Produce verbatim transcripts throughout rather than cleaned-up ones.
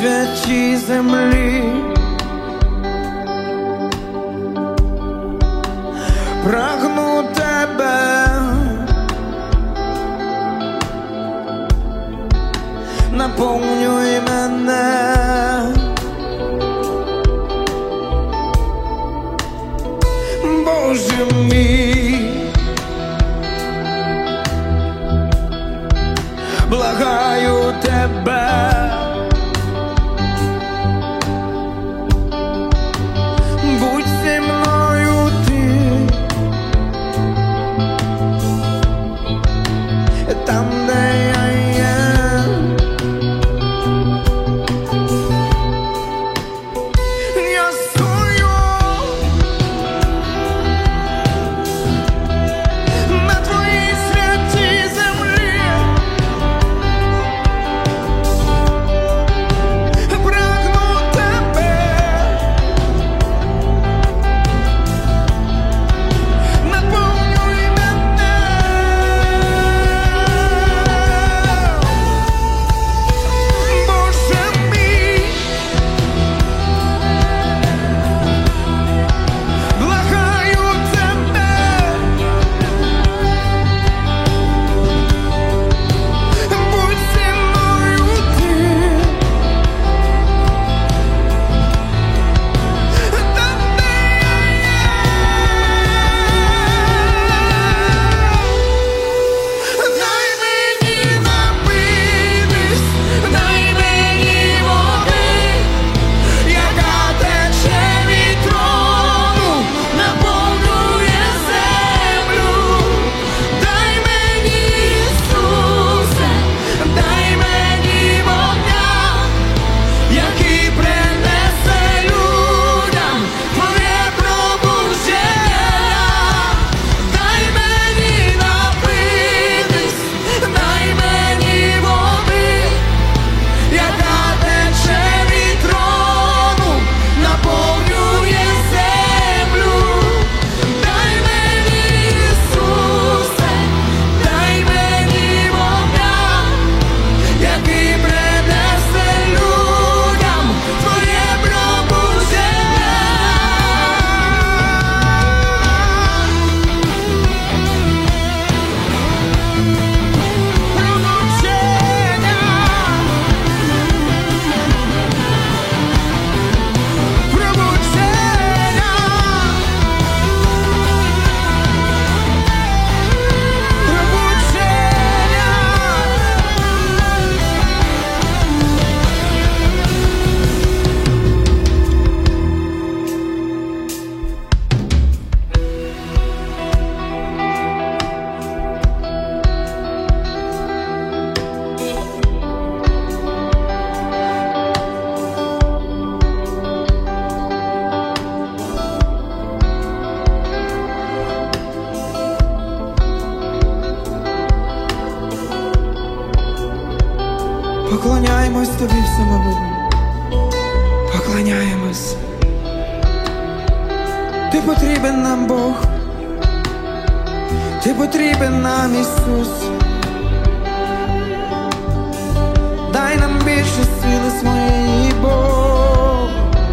святій землі, прагну тебе, наповнюй мене, Боже мій, благаю тебе, будь зі мною ти, там, де я є. Я стою на твоїй святій землі, прагну тебе, наповнюй мене, Боже мій, благаю тебе, будь зі мною ти, там, де я є. Дай мені напитись, дай мені води, яка тече від трону, наповнює землю. Дай мені, Ісусе, дай мені вогня, який принесе людям твоє пробудження. Дай мені напитись, дай мені води, яка тече від трону, наповнює землю. Дай мені, Ісусе, дай мені вогня, який принесе людям твоє пробудження. Поклоняємось тобі, всемогутній, поклоняємось. Ти потрібен нам, Бог, ти потрібен нам, Ісус. Дай нам більше сили своєї, Бог.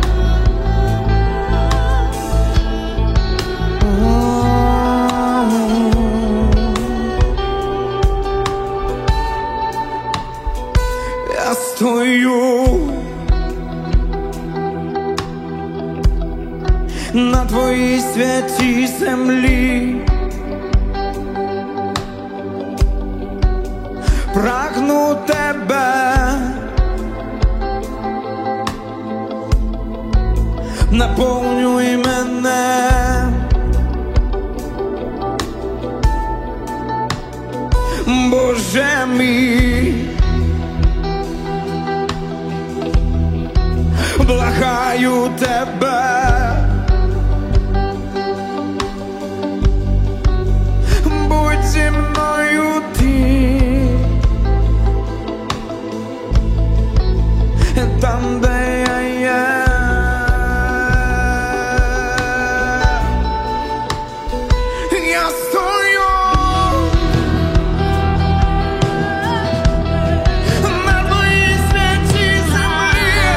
Я стою на твоїй святій землі, прагну тебе, наповнюй мене, Боже мій, благаю тебе, будь зі мною ти, там, де я є. Я стою на твоїй святій землі,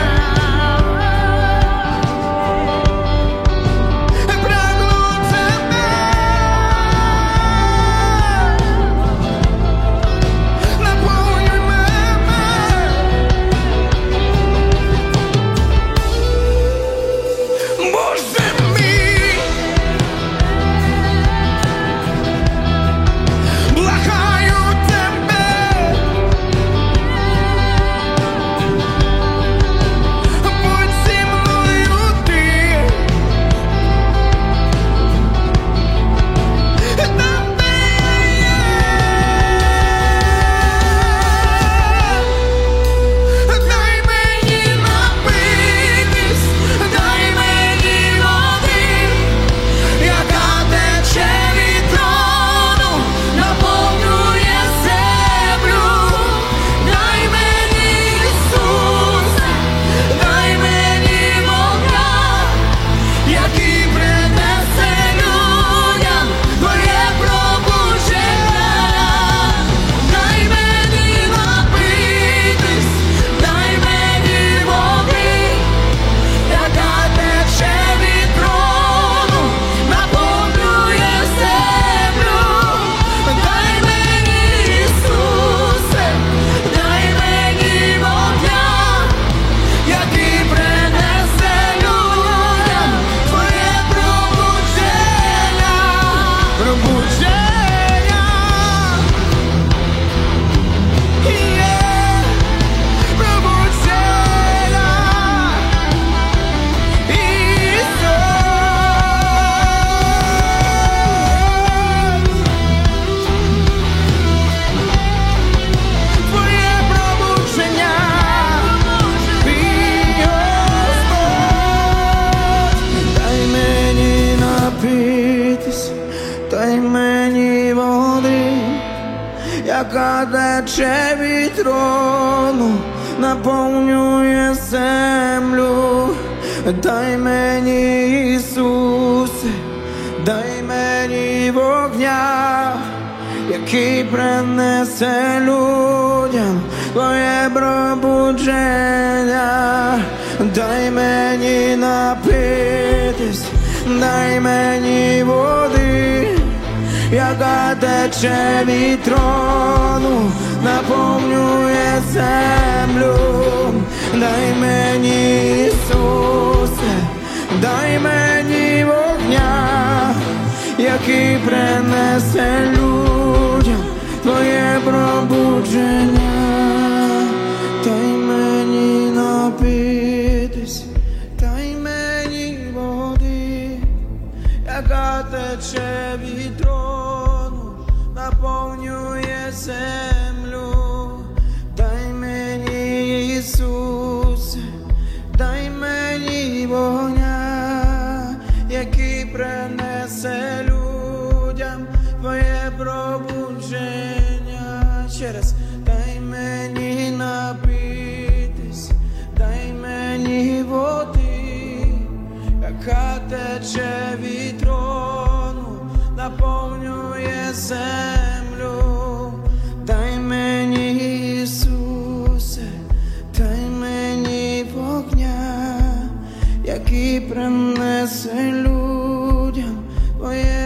тече від трону, наповнює землю. Дай мені, Ісусе, дай мені вогня, який принесе людям Твоє пробудження. Дай мені напитись, дай мені води, яка тече від трону, наповнює землю. Дай мені, Ісусе, дай мені вогня, який принесе людям Твоє пробудження. Дай мені напитись, дай мені води, яка тече від трону, наповнює землю. Дай мені, Ісусе, дай мені вогня, який принесе людям Твоє пробудження. Ще раз. Дай мені напитись, дай мені води, яка тече від трону, наповнює землю. Дай мені, Ісусе, дай мені вогня, який принесе людям Твоє